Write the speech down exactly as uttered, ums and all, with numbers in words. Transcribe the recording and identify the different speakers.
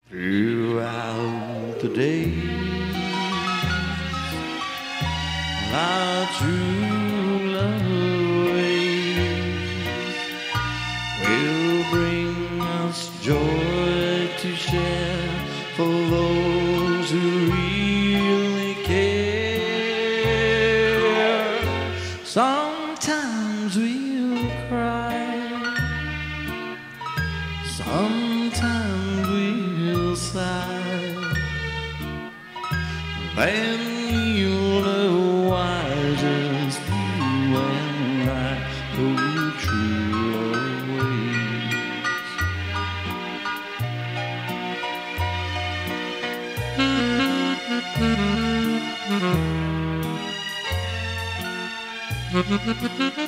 Speaker 1: throughout the day. Our true love ways will bring us joy to share for those who really care. Sometimes we'll cry, sometimes we'll sigh, then you'll know why just you and I know true love ways.